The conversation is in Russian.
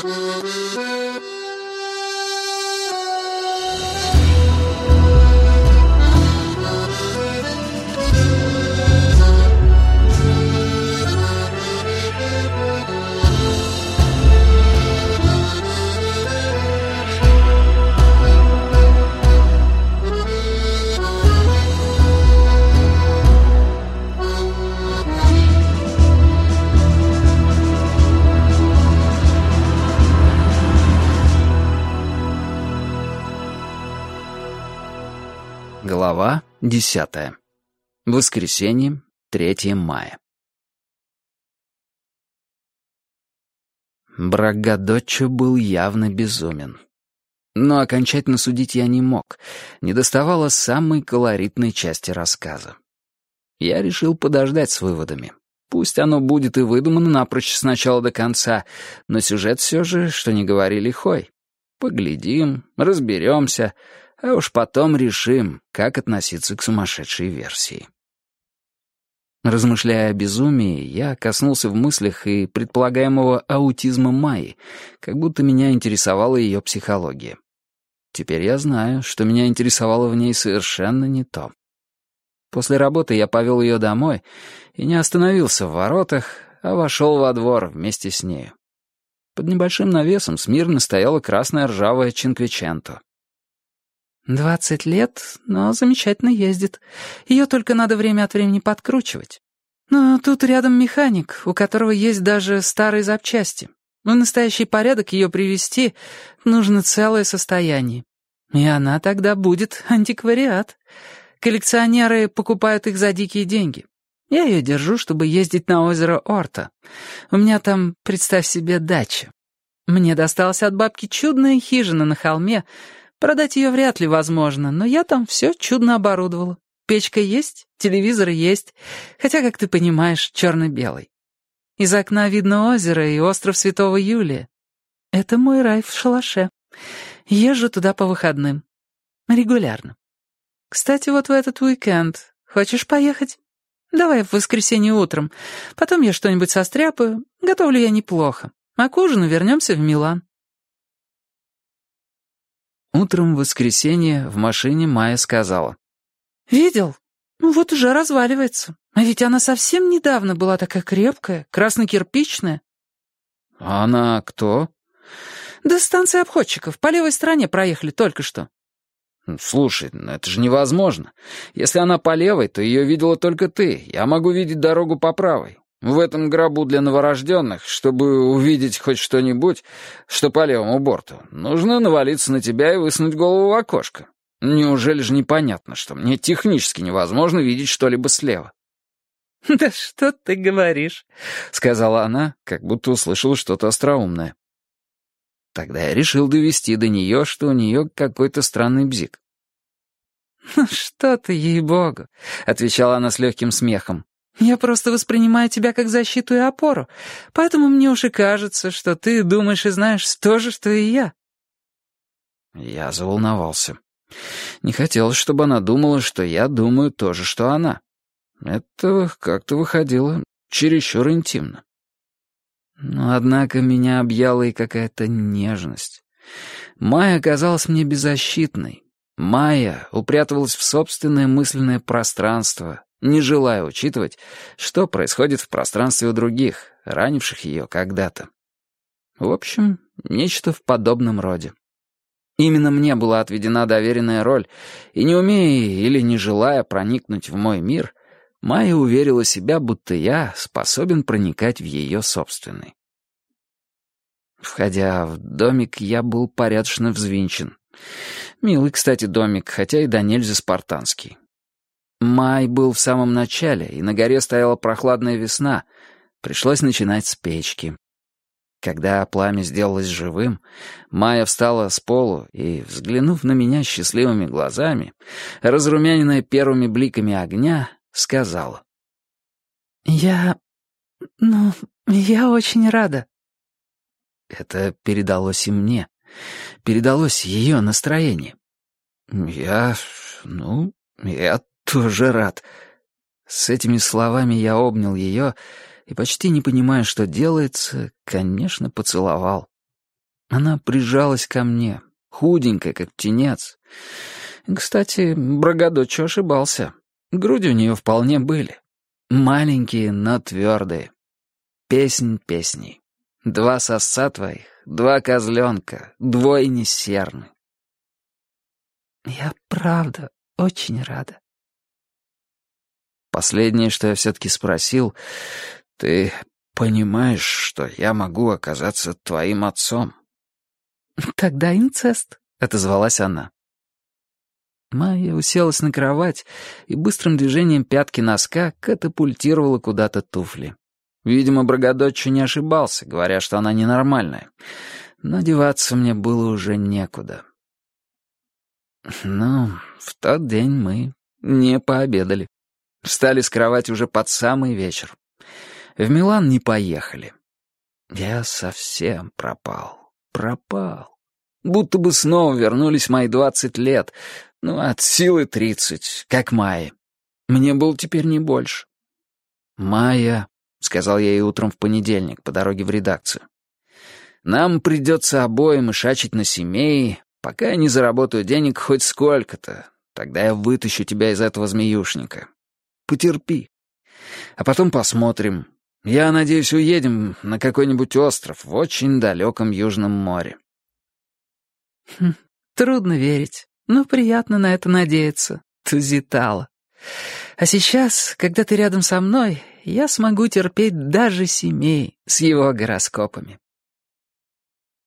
Глава 10. Воскресенье, 3 мая. Брагадоччо был явно безумен. Но окончательно судить я не мог. Недоставало самой колоритной части рассказа. Я решил подождать с выводами. Пусть оно будет и выдумано напрочь с начала до конца, но сюжет все же, что ни говори, лихой. Поглядим, разберемся, а уж потом решим, как относиться к сумасшедшей версии. Размышляя о безумии, я коснулся в мыслях и предполагаемого аутизма Майи, как будто меня интересовала ее психология. Теперь я знаю, что меня интересовало в ней совершенно не то. После работы я повел ее домой и не остановился в воротах, а вошел во двор вместе с нею. Под небольшим навесом смирно стояла красная ржавая Чинквиченто. 20 лет, но замечательно ездит. Ее только надо время от времени подкручивать. Но тут рядом механик, у которого есть даже старые запчасти. В настоящий порядок ее привести нужно целое состояние. И она тогда будет антиквариат. Коллекционеры покупают их за дикие деньги. Я ее держу, чтобы ездить на озеро Орта. У меня там, представь себе, дача. Мне досталась от бабки чудная хижина на холме. Продать ее вряд ли возможно, но я там все чудно оборудовала. Печка есть, телевизор есть, хотя, как ты понимаешь, черно-белый. Из окна видно озеро и остров Святого Юлия. Это мой рай в шалаше. Езжу туда по выходным. Регулярно. Кстати, вот в этот уикенд. Хочешь поехать? Давай в воскресенье утром. Потом я что-нибудь состряпаю. Готовлю я неплохо. А к ужину вернемся в Милан. Утром в воскресенье в машине Майя сказала. «Видел? Ну вот уже разваливается. А ведь она совсем недавно была такая крепкая, красно-кирпичная». «А она кто?» «Да станция обходчиков. По левой стороне проехали только что». «Слушай, это же невозможно. Если она по левой, то ее видела только ты. Я могу видеть дорогу по правой. В этом гробу для новорожденных, чтобы увидеть хоть что-нибудь, что по левому борту, нужно навалиться на тебя и высунуть голову в окошко. Неужели же непонятно, что мне технически невозможно видеть что-либо слева?» «Да что ты говоришь?» — сказала она, как будто услышала что-то остроумное. Тогда я решил довести до нее, что у нее какой-то странный бзик. «Ну что ты, ей-богу!» — отвечала она с легким смехом. «Я просто воспринимаю тебя как защиту и опору, поэтому мне уж и кажется, что ты думаешь и знаешь то же, что и я». Я заволновался. Не хотелось, чтобы она думала, что я думаю то же, что она. Это как-то выходило чересчур интимно. Но, однако, меня объяла и какая-то нежность. Майя оказалась мне беззащитной. Майя упрятывалась в собственное мысленное пространство, не желая учитывать, что происходит в пространстве у других, ранивших ее когда-то. В общем, нечто в подобном роде. Именно мне была отведена доверенная роль, и не умея или не желая проникнуть в мой мир, Майя уверила себя, будто я способен проникать в ее собственный. Входя в домик, я был порядочно взвинчен. Милый, кстати, домик, хотя и до нельзя спартанский. Май был в самом начале, и на горе стояла прохладная весна. Пришлось начинать с печки. Когда пламя сделалось живым, Майя встала с полу и, взглянув на меня счастливыми глазами, разрумяненная первыми бликами огня, сказала. Я очень рада». Это передалось и мне. Передалось ее настроение. Я тоже рад. С этими словами я обнял ее и, почти не понимая, что делается, конечно, поцеловал. Она прижалась ко мне, худенькая, как птенец. Кстати, Брагадоччо ошибался. Груди у нее вполне были. Маленькие, но твердые. Песнь песней. 2 сосца твоих, 2 козленка, двойни серны. Я правда очень рада. Последнее, что я все-таки спросил, ты понимаешь, что я могу оказаться твоим отцом? Тогда инцест, отозвалась она. Майя уселась на кровать и быстрым движением пятки носка катапультировала куда-то туфли. Видимо, Брагадоччо не ошибался, говоря, что она ненормальная. Но деваться мне было уже некуда. Но в тот день мы не пообедали. Встали с кровати уже под самый вечер. В Милан не поехали. Я совсем пропал. Будто бы снова вернулись мои 20 лет, от силы 30, как Майе. Мне было теперь не больше. «Майя», — сказал я ей утром в понедельник по дороге в редакцию, «нам придется обоим ишачить на семей, пока я не заработаю денег хоть сколько-то. Тогда я вытащу тебя из этого змеюшника. Потерпи. А потом посмотрим. Я надеюсь, уедем на какой-нибудь остров в очень далеком Южном море». Трудно верить, но приятно на это надеяться, Тузитала. А сейчас, когда ты рядом со мной, я смогу терпеть даже семей с его гороскопами.